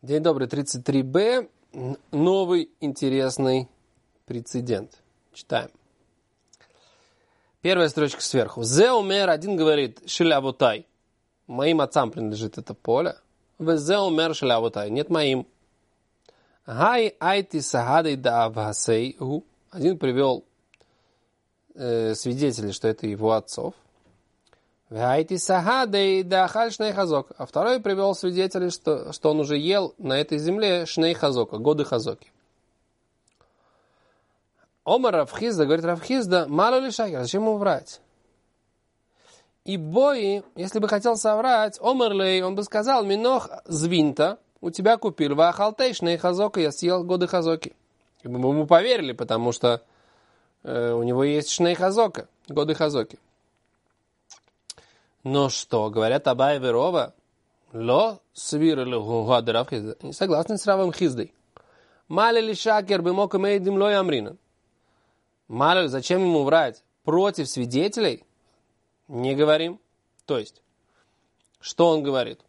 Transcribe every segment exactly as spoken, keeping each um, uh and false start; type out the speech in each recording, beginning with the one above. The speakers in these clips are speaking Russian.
День добрый, тридцать три бэ. Новый интересный прецедент. Читаем. Первая строчка сверху. Зе умер, один говорит, шилявутай. Моим отцам принадлежит это поле. Везе умер шилявутай. Нет, моим. Гай айти сагадой да авгасейгу. Один привел э, свидетелей, что это его отцов. Гайти сагадой да ахаль шней хазок. А второй привел свидетелей, что, что он уже ел на этой земле шней хазока, годы хазоки. Омар Равхизда, говорит Равхизда, мало ли шакер, зачем ему врать? И бои, если бы хотел соврать, Омарлей, он бы сказал, минох звинта, у тебя купил, вахалтей шней хазока, я съел годы хазоки. И бы мы ему поверили, потому что э, у него есть шней хазока, годы хазоки. Но что, говорят Абай Верова, ло свирили гугады Равхизда, не согласны с Равом Хиздой. Мали ли шакер бы мог имеем ло ямрина. Мало ли, зачем ему врать? Против свидетелей? Не говорим. То есть, что он говорит?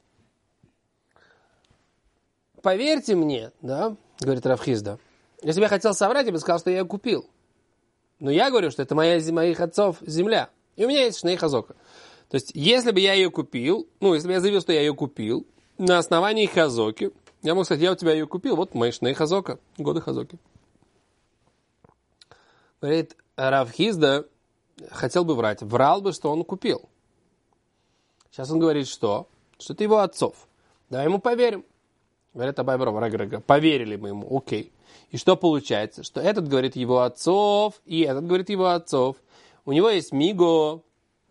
Поверьте мне, да, говорит Рав Хизда, если бы я хотел соврать, я бы сказал, что я ее купил. Но я говорю, что это моя, моих отцов земля. И у меня есть шней хазока. То есть, если бы я ее купил, ну, если бы я заявил, что я ее купил, на основании хазоки, я мог сказать, я у тебя ее купил, вот мои шней хазока, годы хазоки. Говорит, Рав Хизда хотел бы врать, врал бы, что он купил. Сейчас он говорит, что? Что это его отцов. Давай ему поверим. Говорят, Абай Верова, рага-рага, поверили мы ему, окей. И что получается? Что этот говорит его отцов, и этот говорит его отцов. У него есть миго,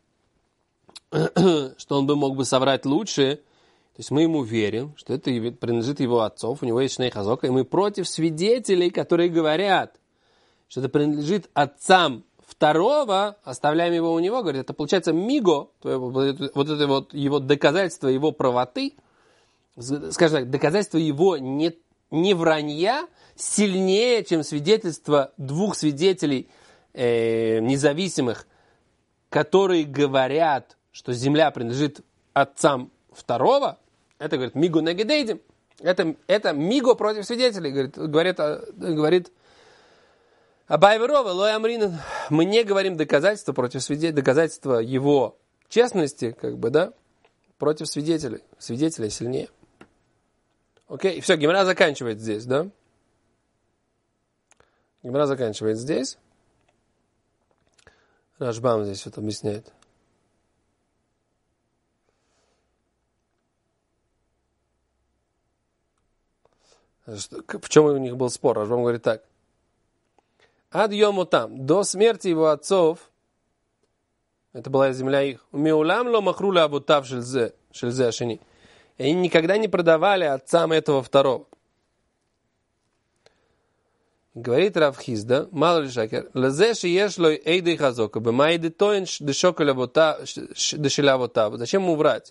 что он бы мог бы соврать лучше. То есть мы ему верим, что это принадлежит его отцов, у него есть шней хазока, и мы против свидетелей, которые говорят, что это принадлежит отцам второго, оставляем его у него, говорит, это получается миго, вот это вот его доказательство его правоты, скажем так, доказательство его не, не вранья сильнее, чем свидетельство двух свидетелей э, независимых, которые говорят, что земля принадлежит отцам второго. Это, говорит, миго негедейдим. Это, это миго против свидетелей, говорит, говорит, говорит Абай Верова, ло ямринен. Мы не говорим доказательства против свидетелей, доказательства его честности, как бы, да, против свидетелей. Свидетелей сильнее. Окей, все, Гемара заканчивает здесь, да? Гемара заканчивает здесь. Рашбам здесь вот объясняет. В чем у них был спор? Рашбам говорит так. Ад йому там, до смерти его отцов, это была земля их, меулам ло махруля абутав шельзе, шельзе ашини. И они никогда не продавали отцам этого второго. Говорит Рав Хизда, мало ли шакер, лазе шиеш лой эйдей хазока, бэмайды тоин дешоколя дешеля вотав. Зачем ему врать?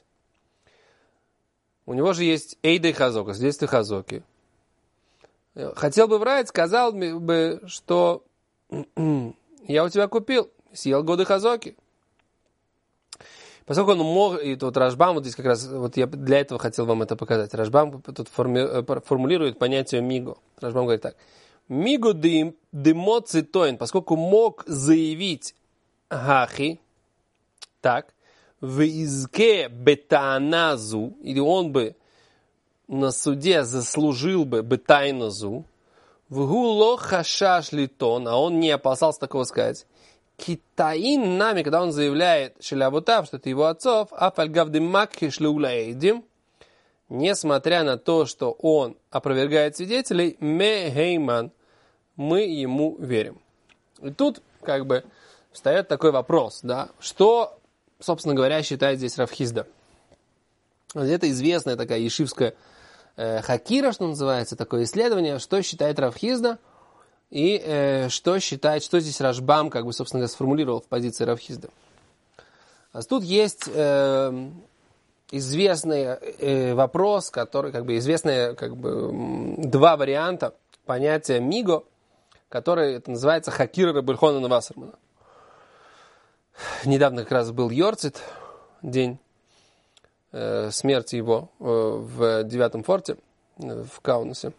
У него же есть эйдей хазока, свидетельство хазоки. Хотел бы врать, сказал бы, что я у тебя купил, съел годы хазоки. Поскольку он мог, и тут Рашбам, вот здесь как раз, вот я для этого хотел вам это показать. Рашбам тут форми, формулирует понятие миго. Рашбам говорит так. Миго демо цитоин, поскольку мог заявить хахи, так, в изке бетааназу, или он бы на суде заслужил бы бетайназу, вгуло хашаш литон, а он не опасался такого сказать. Китаин нами, когда он заявляет шелябутав, что это его отцов, афальгавдим макхи шлеулаэйдим, несмотря на то, что он опровергает свидетелей, мехейман, мы ему верим. И тут как бы встает такой вопрос, да, что, собственно говоря, считает здесь Рав Хизда. Это известная такая ешивская э, хакира, что называется, такое исследование, что считает Рав Хизда и э, что считает, что здесь Рашбам, как бы, собственно говоря, сформулировал в позиции Рав Хизда. А тут есть э, известный э, вопрос, который, как бы, известные, как бы, два варианта понятия миго, который это называется хакира Рабби Элхонана Вассермана. Недавно как раз был Йорцит, день смерти его в девятом форте, в Каунасе.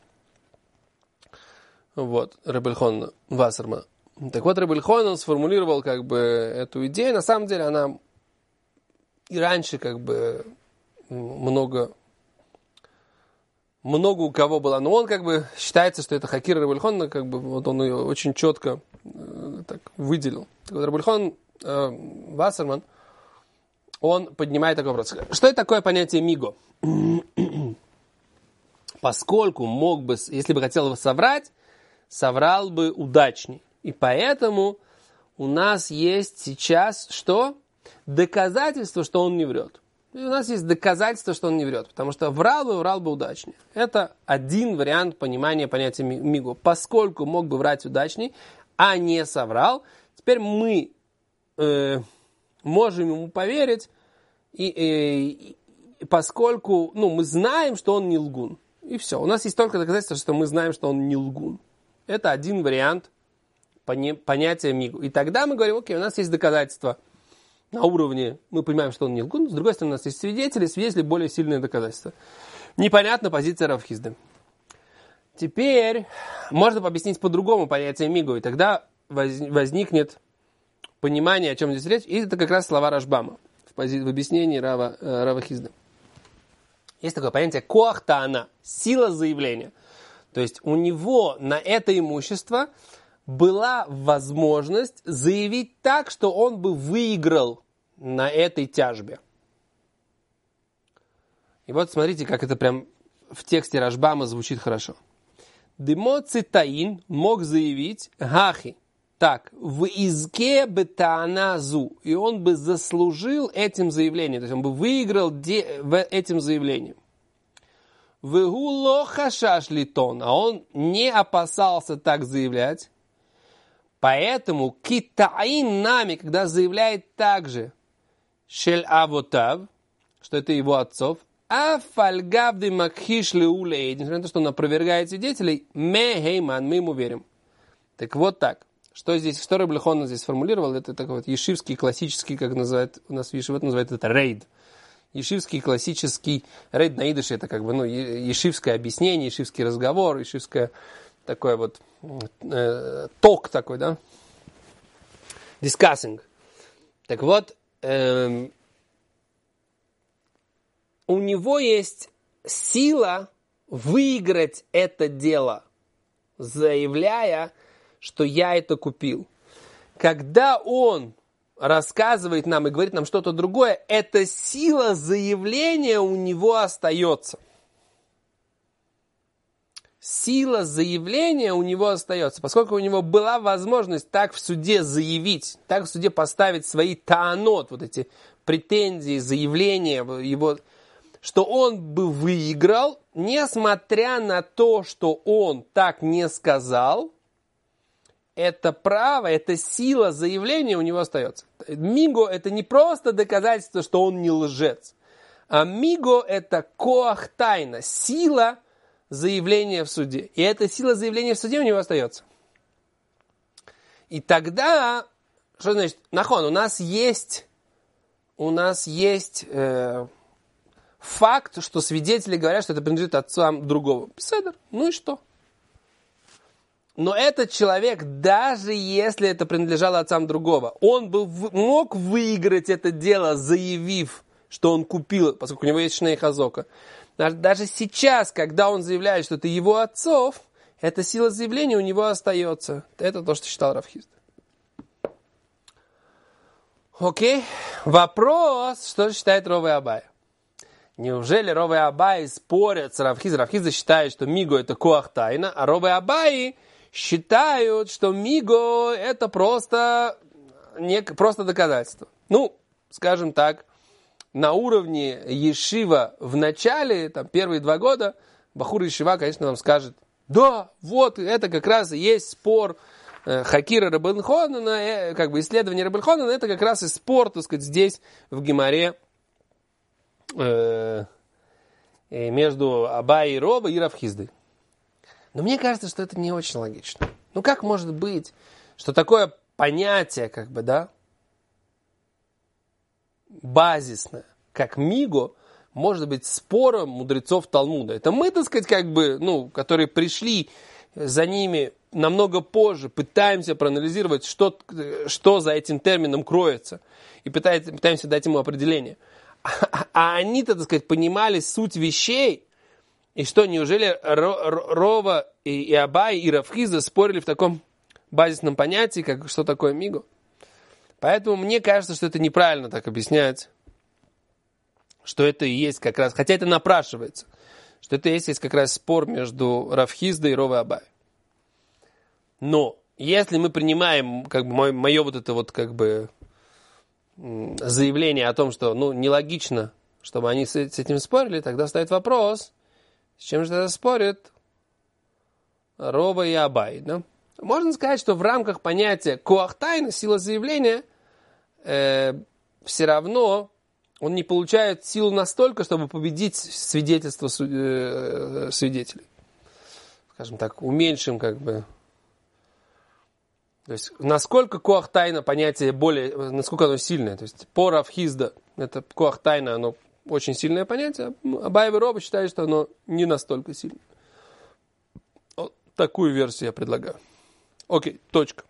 Вот, Ребе Эльхон Вассерман. Так вот, Ребе Эльхон, он сформулировал как бы эту идею. На самом деле она и раньше как бы много, много у кого была. Но он как бы считается, что это Хакир Ребе Эльхон, как бы вот он ее очень четко э, так выделил. Так вот, Ребе Эльхон э, Вассерман, он поднимает такой вопрос. Что это такое понятие миго? Поскольку мог бы, если бы хотел бы соврать, соврал бы удачней. И поэтому у нас есть сейчас что? Доказательство, что он не врет. И у нас есть доказательство, что он не врет. Потому что врал бы, врал бы удачнее. Это один вариант понимания понятия миго. Поскольку мог бы врать удачней, а не соврал, теперь мы э, можем ему поверить, и, и, и поскольку ну, мы знаем, что он не лгун. И все. У нас есть только доказательство, что мы знаем, что он не лгун. Это один вариант пони- понятия мигу. И тогда мы говорим, окей, у нас есть доказательства на уровне, мы понимаем, что он не лгун. С другой стороны, у нас есть свидетели, свидетели более сильные доказательства. Непонятна позиция Рав Хизды. Теперь можно объяснить по-другому понятие мигу, и тогда воз- возникнет понимание, о чем здесь речь. И это как раз слова Рашбама в, пози- в объяснении Рава, э, Рава Хизды. Есть такое понятие коахтана, сила заявления. То есть у него на это имущество была возможность заявить так, что он бы выиграл на этой тяжбе. И вот смотрите, как это прям в тексте Рашбама звучит хорошо. Демо цитаин мог заявить гахи. Так, в изке бетааназу. И он бы заслужил этим заявлением. То есть он бы выиграл де- этим заявлением. Вегуло хашаш литон. А он не опасался так заявлять. Поэтому китаин нами, когда заявляет также шель авотав, что это его отцов, а фальгавды макхиш леулей, несмотря на то, что он опровергает свидетелей, ме гейман, мы ему верим. Так вот так. Что здесь, что Ребе Эльхон здесь сформулировал, это такой вот ешивский, классический, как называют, у нас в ешивот называют это рейд. Ешивский, классический, рейд на идыше, это как бы, ну, ешивское объяснение, ешивский разговор, ешивское такое вот, э, ток такой, да, discussing. Так вот, эм, у него есть сила выиграть это дело, заявляя, что я это купил. Когда он рассказывает нам и говорит нам что-то другое, эта сила заявления у него остается. Сила заявления у него остается, поскольку у него была возможность так в суде заявить, так в суде поставить свои таанот, вот эти претензии, заявления его, что он бы выиграл, несмотря на то, что он так не сказал. Это право, это сила заявления у него остается. Миго – это не просто доказательство, что он не лжец. А миго – это коах тайна, сила заявления в суде. И эта сила заявления в суде у него остается. И тогда, что значит? Нахон, у нас есть, у нас есть э, факт, что свидетели говорят, что это принадлежит отцам другого. Седер, ну и что? Но этот человек, даже если это принадлежало отцам другого, он бы в, мог выиграть это дело, заявив, что он купил, поскольку у него есть шней хазока. Даже сейчас, когда он заявляет, что это его отцов, эта сила заявления у него остается. Это то, что считал Рав Хизда. Окей. Вопрос, что же считает Рове Абай? Неужели Рове Абай спорят с Рав Хизда? Рав Хизда считает, что миго это коах тайна, а Рове Абай считают, что миго это просто, не, просто доказательство. Ну, скажем так, на уровне ешива в начале, там, первые два года, бахур ешива, конечно, вам скажет, да, вот, это как раз и есть спор э, Хакира Ребе Эльхонана, э, как бы исследование Ребе Эльхонана, это как раз и спор, так сказать, здесь, в Гемаре, э, между Абай и Рове и Рав Хиздой. Но мне кажется, что это не очень логично. Ну, как может быть, что такое понятие, как бы, да, базисное, как миго, может быть спором мудрецов Талмуда. Это мы, так сказать, как бы, ну, которые пришли за ними намного позже, пытаемся проанализировать, что, что за этим термином кроется, и пытаемся, пытаемся дать ему определение. А, а они-то, так сказать, понимали суть вещей, и что, неужели Рова и, и Абай и Рав Хизда спорили в таком базисном понятии, как что такое миго? Поэтому мне кажется, что это неправильно так объяснять, что это и есть как раз, хотя это напрашивается, что это и есть, есть как раз спор между Рав Хизда и Ровой Абай. Но если мы принимаем как бы мое, мое вот это вот как бы заявление о том, что ну нелогично, чтобы они с, с этим спорили, тогда стоит вопрос, с чем же тогда спорят Рова и Абай, да? Можно сказать, что в рамках понятия коах тайна, сила заявления, э, все равно он не получает силу настолько, чтобы победить свидетельство э, свидетелей. Скажем так, уменьшим как бы. То есть, насколько коах тайна понятие более, насколько оно сильное. То есть, по Рав Хизда, это коах тайна, оно очень сильное понятие. Абай и Рова считают, что оно не настолько сильное. Вот такую версию я предлагаю. Окей, точка.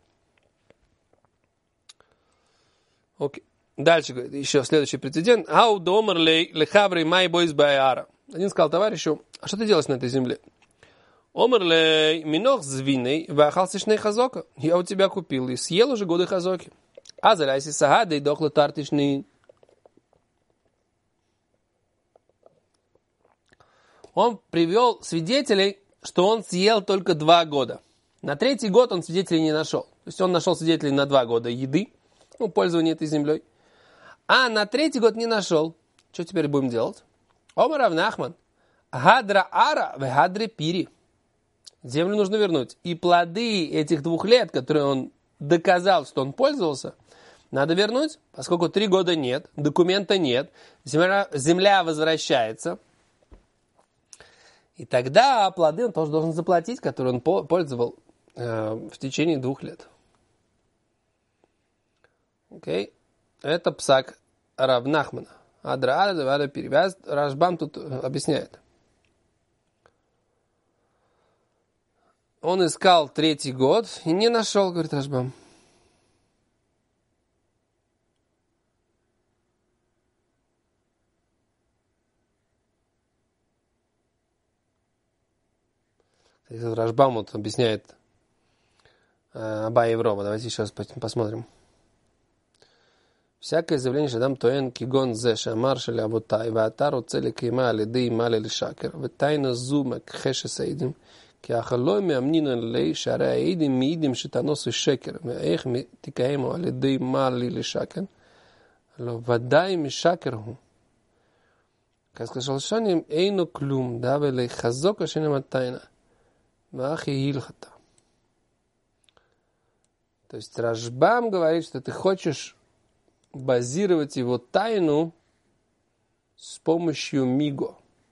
Окей. Дальше говорит, еще следующий прецедент. Ау домар лехаврей май бойс байара. Один сказал товарищу, а что ты делаешь на этой земле? Омар лей минох звиней вахался шней хазока. Я у тебя купил и съел уже годы хазоки. А заляйся сагада и дохла тартишный. Он привел свидетелей, что он съел только два года. На третий год он свидетелей не нашел. То есть он нашел свидетелей на два года еды, ну, пользования этой землей. А на третий год не нашел. Что теперь будем делать? Омар рав Нахман. Гадра ара в гадре пири. Землю нужно вернуть. И плоды этих двух лет, которые он доказал, что он пользовался, надо вернуть, поскольку три года нет, документа нет, земля, земля возвращается. И тогда плоды он тоже должен заплатить, которые он пользовал э, в течение двух лет. Окей. Это псак Рав Нахмана. Адра ара давара перевяз. Рашбам тут объясняет. Он искал третий год и не нашел, говорит Рашбам. Рашбам вот объясняет э, Абай и Рова. Давайте еще раз посмотрим. Всякое заявление шадам тоен кигон зе шамар шели абутай ваатар уцели кейма алидей мали лишакер ветайна зума кхеше саидим ки ахалой меамнина лей шаре аидим миидим шитаносу шекер ואיך תקיימו על ידי מלי לשקר לא ודאי משקר הוא. כזה שלשנים אינו כלום דאבה לחזוק השנה מתיינה ואחי הילחתה. То есть Рашбам говорит, что ты хочешь базировать его тайну с помощью миго.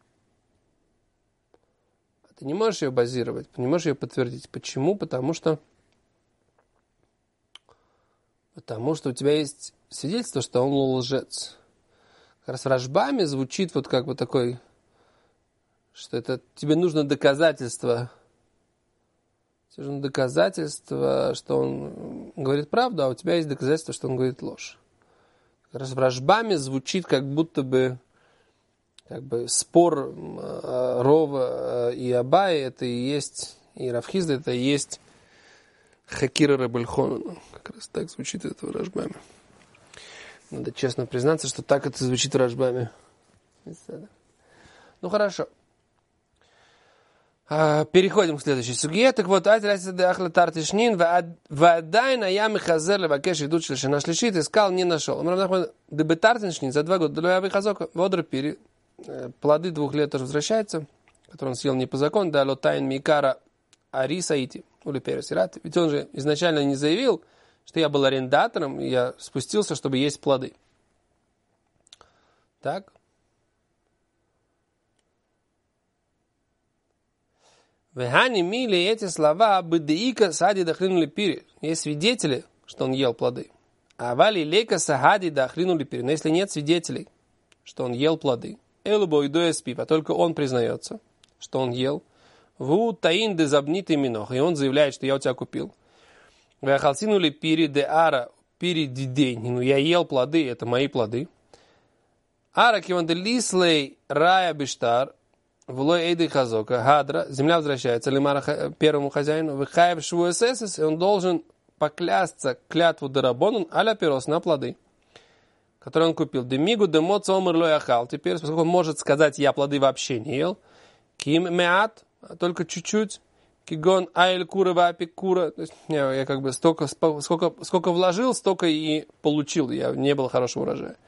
Ты не можешь ее базировать, не можешь ее подтвердить. Почему? Потому что потому что у тебя есть свидетельство, что он лжец. Как раз в Рашбаме звучит вот как бы такой, что это тебе нужно доказательство. Тебе нужно доказательство, что он говорит правду, а у тебя есть доказательство, что он говорит ложь. Как раз в Рашбаме звучит как будто бы как бы спор э, Рова и Абай, это и есть, и Рав Хизда, это и есть Хакира Рабель Хонана. Как раз так звучит это в Рашбаме. Надо честно признаться, что так это звучит в Рашбаме. Ну хорошо. Переходим к следующей суге. Так вот, Тартишнин вадайна я михазер левакеш идут шлешина шлишит, искал, не нашел. Дебетартишнин за два года для Абихазока водор пири. Плоды двух лет тоже возвращаются, которые он съел не по закону, да лотайн микара арисаити, или пересират. Ведь он же изначально не заявил, что я был арендатором, и я спустился, чтобы есть плоды. Так? Вехани мили эти слова бедеика сади дахлину липири. Есть свидетели, что он ел плоды. А вали лейка сагади дахлину липири. Но если нет свидетелей, что он ел плоды, элбо и дуэспи, а только он признается, что он ел. Ву таин де забнитый минох, и он заявляет, что я у тебя купил. Вяхалсинули пири де ара, пири дидень, ну я ел плоды, это мои плоды. Ара киван де лислей рая биштар, влой эйды хазока, гадра, земля возвращается лимара первому хозяину, выхаев швуэсэсэс, и он должен поклясться клятву дарабонун аля пирос на плоды, которые он купил. Демигу демоц омр лой ахал. Теперь, поскольку он может сказать, я плоды вообще не ел, ким меат, только чуть-чуть, кигон айль кура вапик кура, то есть я, я как бы столько, сколько, сколько вложил, столько и получил, я не было хорошего урожая.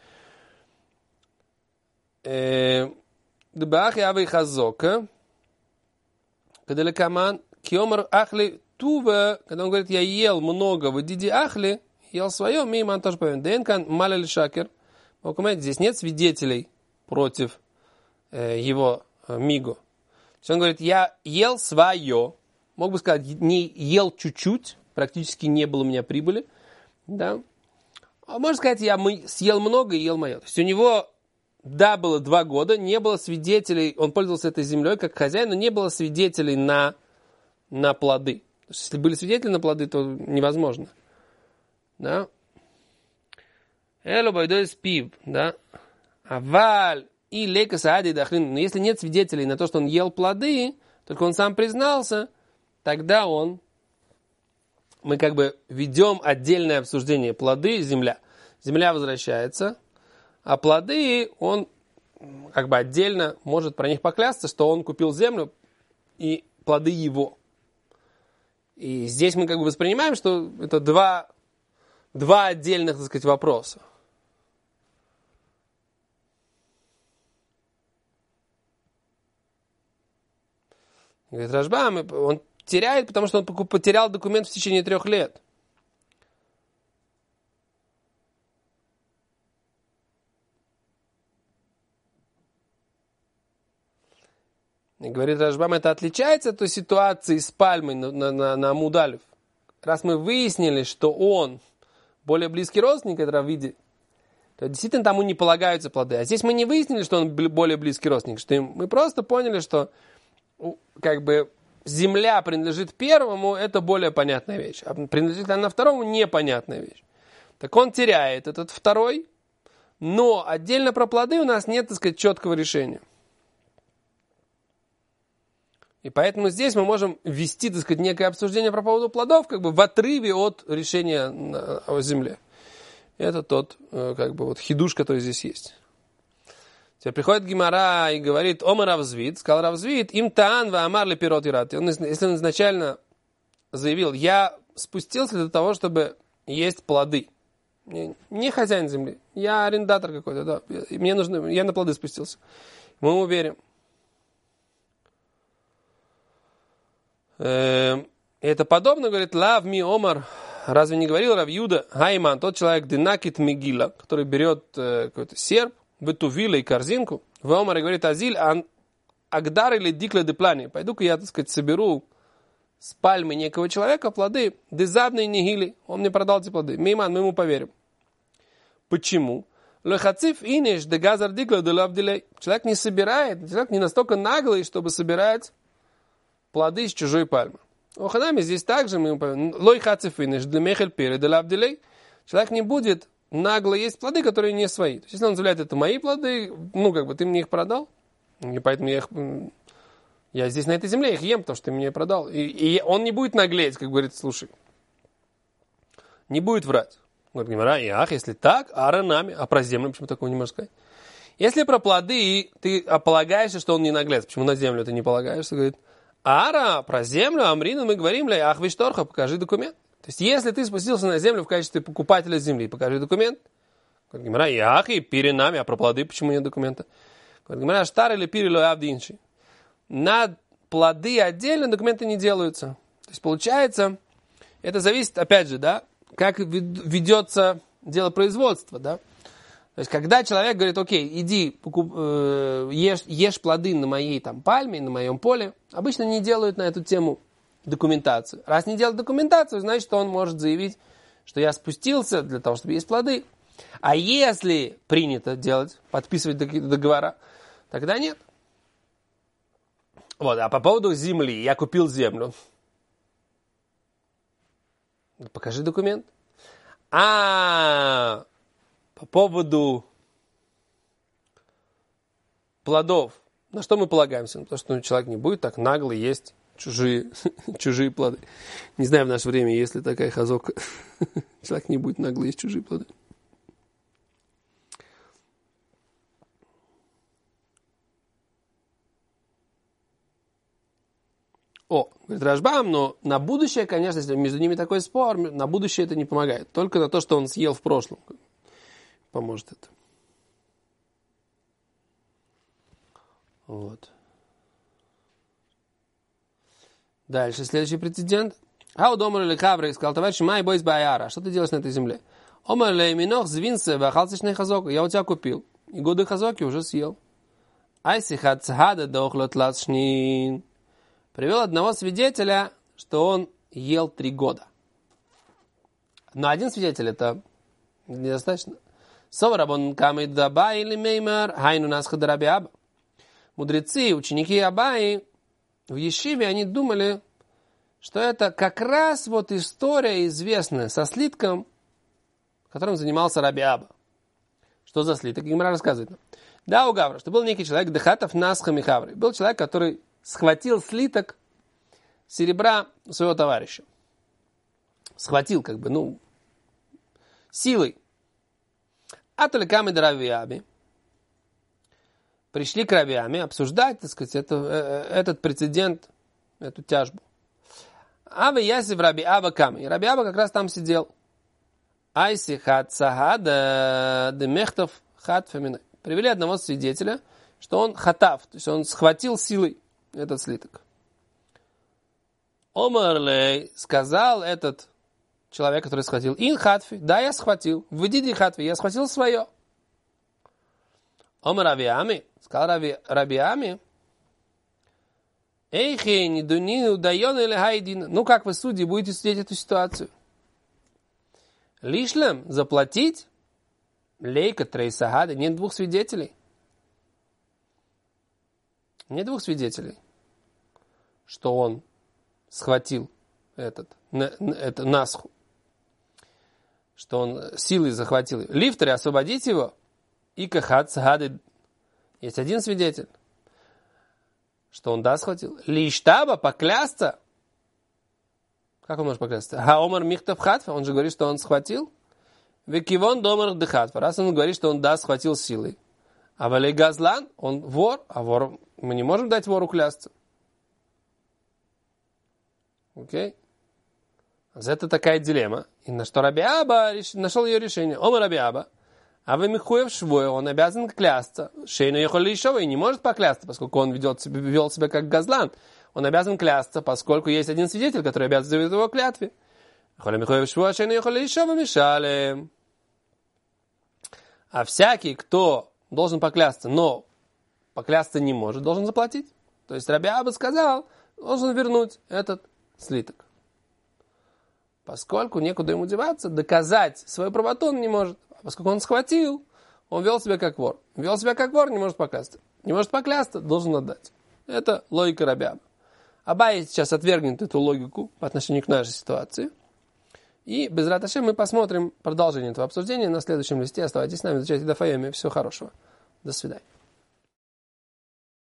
Дебах явый хазока, каделекаман, киомар ахли тува, когда он говорит, я ел много, в диди ахли, ел свое, миман тоже повинен. Денкан малель шакер. Здесь нет свидетелей против э, его э, мигу. То есть он говорит, я ел свое. Мог бы сказать, не ел чуть-чуть, практически не было у меня прибыли. Да? А можно сказать, я съел много и ел мое. То есть у него, да, было два года, не было свидетелей, он пользовался этой землей как хозяин, но не было свидетелей на, на плоды. Если были свидетели на плоды, то невозможно. Да? Эло бойдой спив, да? Аваль и лейка саади дахлин. Но если нет свидетелей на то, что он ел плоды, только он сам признался, тогда он, мы как бы ведем отдельное обсуждение. Плоды, земля. Земля возвращается, а плоды, он как бы отдельно может про них поклясться, что он купил землю и плоды его. И здесь мы как бы воспринимаем, что это два, два отдельных, так сказать, вопроса. Говорит Рашбам, он теряет, потому что он потерял документ в течение трех лет. И говорит Рашбам, это отличается от той ситуации с пальмой на, на, на, на Амудалев. Раз мы выяснили, что он более близкий родственник этого вида, то действительно тому не полагаются плоды. А здесь мы не выяснили, что он более близкий родственник. Что мы просто поняли, что как бы земля принадлежит первому, это более понятная вещь. А принадлежит она второму, непонятная вещь. Так он теряет этот второй, но отдельно про плоды у нас нет, так сказать, четкого решения. И поэтому здесь мы можем ввести, так сказать, некое обсуждение по поводу плодов, как бы в отрыве от решения о земле. Это тот, как бы, вот хидуш, который здесь есть. Теперь приходит Гемара и говорит, Ома Равзвид, сказал Равзвид, им таан ва амар лепирот ират. Если он изначально заявил, я спустился для того, чтобы есть плоды. Не хозяин земли, я арендатор какой-то, да. Мне нужно, я на плоды спустился. Мы ему верим. Это подобно, говорит, лав ми омар, разве не говорил Рав Юда, Хайман, тот человек, динакит мегила, который берет э, какой-то серп, вытувила и корзинку, в омар и говорит, азиль, агдар или дикла де плане, пойду-ка я, так сказать, соберу с пальмы некого человека плоды, дезабные нигили, он мне продал эти плоды, мейман, мы ему поверим. Почему? Лехациф инеш де газар дикла де лавдилей, человек не собирает, человек не настолько наглый, чтобы собирать плоды из чужой пальмы. Оханами здесь также мы лой хацифинеш для мехель перед лавдилей. Человек не будет нагло есть плоды, которые не свои. То есть, если он заявляет, это мои плоды, ну, как бы, ты мне их продал, и поэтому я их, я здесь на этой земле их ем, потому что ты мне продал. И, и он не будет наглеть, как говорит, слушай, не будет врать. Говорит Гемара, и ах, если так, аранами, а про землю почему такого не можешь сказать? Если про плоды ты полагаешься, что он не наглец, почему на землю ты не полагаешься, говорит, ара, про землю, амрину мы говорим, ля, ах, вишторха, покажи документ. То есть, если ты спустился на землю в качестве покупателя земли, покажи документ. Говорит Гемара, и ах, и пири нами, а про плоды почему нет документа? Говорит Гемара, штар или пири лой авдинши. На плоды отдельно документы не делаются. То есть, получается, это зависит, опять же, да, как ведется дело производства, да. То есть, когда человек говорит, окей, иди, покуп, э, ешь, ешь плоды на моей там пальме, на моем поле, обычно не делают на эту тему документацию. Раз не делают документацию, значит, он может заявить, что я спустился для того, чтобы есть плоды. А если принято делать, подписывать договора, тогда нет. Вот, а по поводу земли, я купил землю. Покажи документ. А по поводу плодов, на что мы полагаемся? На то, что человек не будет так нагло есть чужие, чужие плоды. Не знаю, в наше время, есть ли такая хазока. Человек не будет нагло есть чужие плоды. О, говорит Рашбам, но на будущее, конечно, если между ними такой спор, на будущее это не помогает. Только на то, что он съел в прошлом, поможет это. Вот. Дальше, следующий прецедент. Хаудомар или Хаврик сказал, товарищ Май бойс Баяра, что ты делаешь на этой земле? Омар лей минох звинце вахалцичный хазок, я у тебя купил. И годы хазоки уже съел. Айси хацхада дохлот лацшнин. Привел одного свидетеля, что он ел три года. Но один свидетель это недостаточно. Соварабон камид Абай или Меймар, хайну нас хадараби Аба. Мудрецы, ученики Абаи в Ешиве, они думали, что это как раз вот история известная со слитком, которым занимался Раби Аба. Что за слиток? Гемара рассказывает нам. Да, у Гавра, что был некий человек, Дехатов Насха Михаври. Был человек, который схватил слиток серебра своего товарища. Схватил, как бы, ну, силой. А толиками до Раби Аби. Пришли к Раби Ами обсуждать, так сказать, это, этот прецедент, эту тяжбу. Аба яси в Раби Аба ками. И Раби Аба как раз там сидел. Айси хат сахада демехтов хат феминой. Привели одного свидетеля, что он хатав, то есть он схватил силой этот слиток. Омарлей сказал этот человек, который схватил, ин хатфи, да, я схватил, выйди хатфи, я схватил свое. Омар Раби Ами, сказал Раби, Раби Ами, эйхи, не дунину, дайон или хайдин. Ну, как вы, судьи, будете судить эту ситуацию? Лишлем заплатить? Лейка трейсагады. Нет двух свидетелей. Нет двух свидетелей, что он схватил этот, это насху, что он силой захватил. Лифтере освободить его, и кахат сагады. Есть один свидетель, что он да схватил. Лиштаба поклясться. Как он может поклясться? Хаомар михтав хатфа, он же говорит, что он схватил. Векивон домар дехатфа, раз он говорит, что он да схватил силой. А валей газлан, он вор, а вор, мы не можем дать вору клясться. Окей? Okay? Это такая дилемма. И на что Раби Аба нашел ее решение. Омар Раби Аба, а вы михуев швой, он обязан клясться. Шейну ехали еще и не может поклясться, поскольку он ведет себя, вел себя как газлан. Он обязан клясться, поскольку есть один свидетель, который обязан завести его клятве. А всякий, кто должен поклясться, но поклясться не может, должен заплатить. То есть Раби Аба сказал, должен вернуть этот слиток. Поскольку некуда ему деваться, доказать свою правоту он не может. А поскольку он схватил, он вел себя как вор. Вел себя как вор, не может поклясться. Не может поклясться, должен отдать. Это логика Раби Аба. Абай сейчас отвергнет эту логику по отношению к нашей ситуации. И без рат Ашем мы посмотрим продолжение этого обсуждения на следующем листе. Оставайтесь с нами, изучайте Даф Йоми. Всего хорошего. До свидания.